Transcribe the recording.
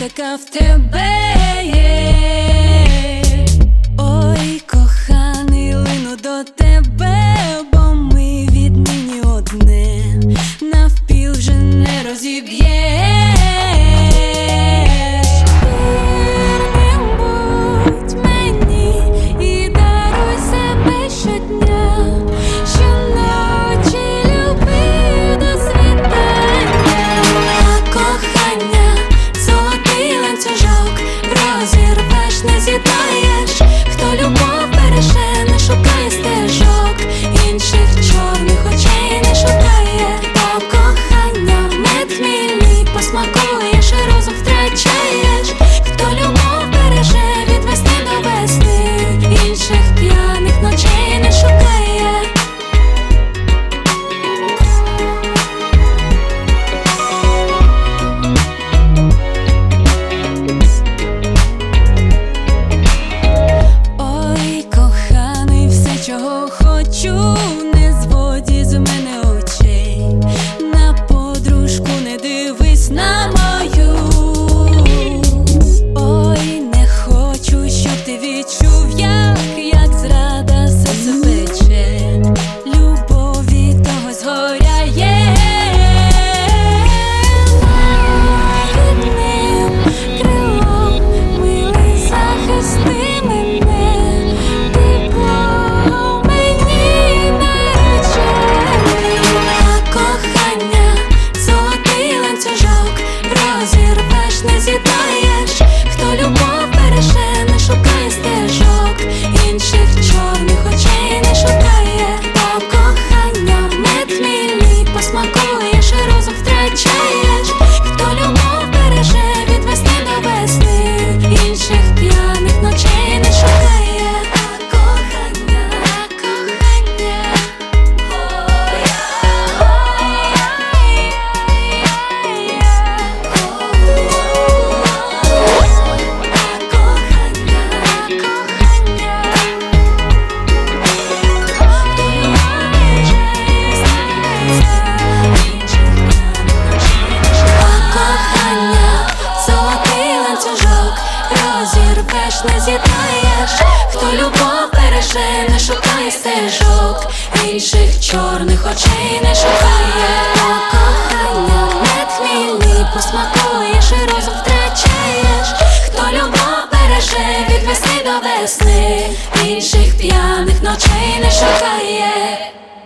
така в тебе є. Ой, коханий, лину до тебе, бо ми віднині одне, навпіл вже не розіб'єш. Вірним будь мені і даруй себе щодня, щоночі люби до світання. А кохання — золотий ланцюжок, розірвеш, не з'єднаєш. Хто любов береже, не шукає стежок, інших чорних очей не шукає. Бо кохання мед хмільний, посмакуєш і розум втрачаєш. Хто любов береже, від весни до весни, інших п'яних ночей не шукає. Ой, коханий, все, чого хочу, не зводі з мене очей. На подружку не дивись на мою. Ой, не хочу, щоб ти відчув, як зрада серце пече. Любов від того згоряє. Лагідним крилом, милий, захисти мене, тепло мені наречений. А кохання — золотий ланцюжок, розірвеш, не з'єднаєш. Хто любов береже, не шукає стежок, інших чорних очей не шукає. Бо кохання мед хмільний, посмакуєш і розум втрачаєш. Хто любов береже, від весни до весни, інших п'яних ночей не шукає. А кохання, золотий ланцюжок, розірвеш, не з'єднаєш. Хто любов береже, не шукає стежок, інших чорних очей не шукає. Бо кохання мед хмільний, посмакуєш і розум втрачаєш. Хто любов береже, від весни до весни, інших п'яних ночей не шукає.